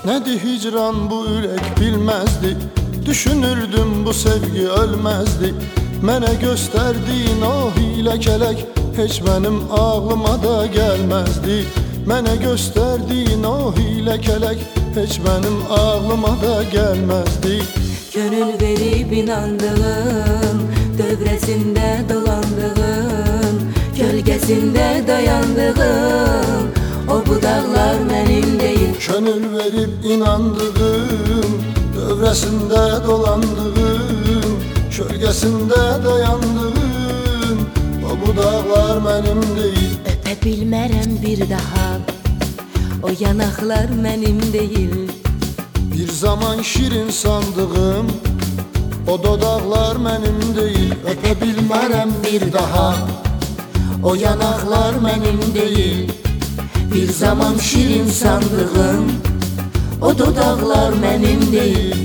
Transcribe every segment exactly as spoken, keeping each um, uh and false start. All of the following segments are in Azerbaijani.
Nədir hicran bu ürək bilməzdi, düşünürdüm bu sevgi ölməzdi. Mənə göstərdiyin o hilə kələk heç mənim ağlıma da gəlməzdi. Mənə göstərdiyin o hilə kələk heç mənim ağlıma da gəlməzdi. Gönül verib inandığım, dövrəsində dolandığım, gölgəsində dayandığım o budaqlar mənim deyil. Gönül verib inandığım, dövrəsində dolandığım, kölgəsində dayandığım o budaqlar mənim deyil. Öpə bilmərəm bir daha, o yanaqlar mənim deyil. Bir zaman şirin sandığım o dodaqlar mənim deyil. Öpə bilmərəm bir daha, o yanaqlar mənim deyil. Bir zaman şirin sandığım o dodaqlar mənim deyil.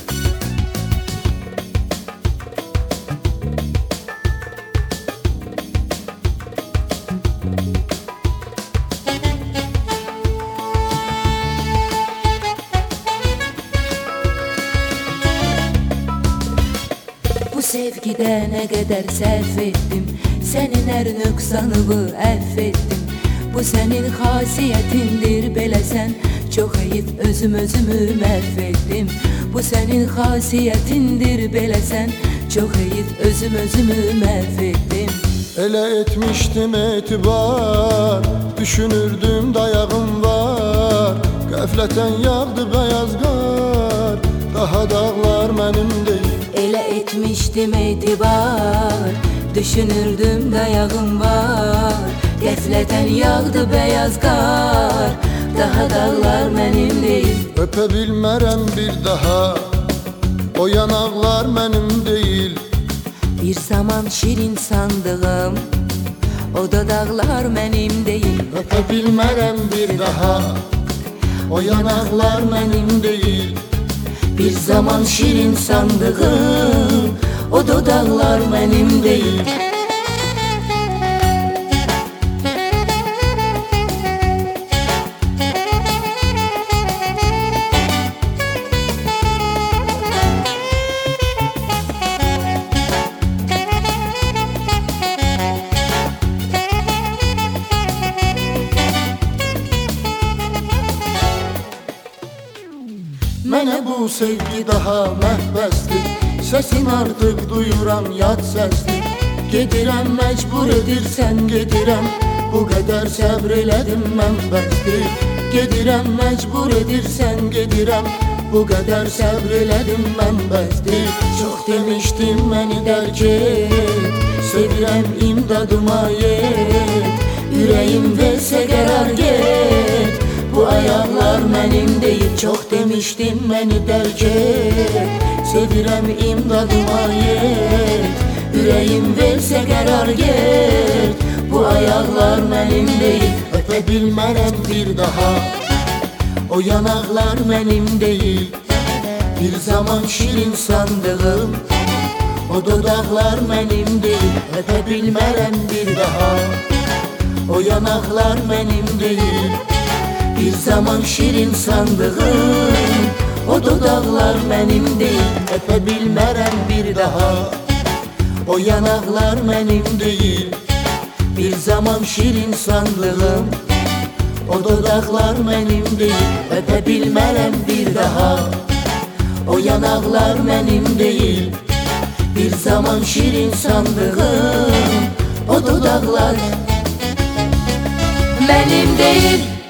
Bu sevgidə nə qədər səhv etdim, sənin hər nöqsanımı əff etdim. Bu sənin xasiyyətindir beləsən, çox heyif özüm özümü məhv etdim. Bu sənin xasiyyətindir beləsən, çox heyif özüm özümü məhv etdim. Elə etmişdim etibar, düşünürdüm dayağım var. Qəflətən yağdı bəyaz qar, daha dağlar mənim deyil. Elə etmişdim etibar, düşünürdüm dayağım var. Qəflətən yağdı bəyaz qar, daha dağlar mənim deyil. Öpə bilmərəm bir daha, o yanaqlar mənim deyil. Bir zaman şirin sandığım o dodaqlar mənim deyil. Öpə bilmərəm bir daha, o yanaqlar mənim deyil. Bir zaman şirin sandığım o dodaqlar mənim deyil. Mənə bu sevgi daha məhbəsdir, səsin artıq duyuram yad səsdir. Gedirəm məcbur edirsən gedirəm, bu qədər səbr elədim mən bəsdir. Gedirəm məcbur edirsən gedirəm, bu qədər səbr elədim mən bəsdir. Çox demişdim məni dərk et, sevirəm imdadıma yet. Ürəyim versə qərar get, bu ayaqlar mənim deyil. Çox demişdim məni dərk et, sevirəm imdadıma yet. Ürəyim versə qərar get, bu ayaqlar mənim deyil. Öpə bilmərəm bir daha, o yanaqlar mənim deyil. Bir zaman şirin sandığım o dodaqlar mənim deyil. Öpə bilmərəm bir daha, o yanaqlar mənim deyil. Bir zaman şirin sandığım o dodaqlar mənim deyil. Öpə bilmərəm bir daha, o yanaqlar mənim deyil. Bir zaman şirin sandığım o dodaqlar mənim deyil. Öpə bilmərəm bir daha, o yanaqlar mənim deyil. Bir zaman şirin sandığım o dodaqlar mənim deyil.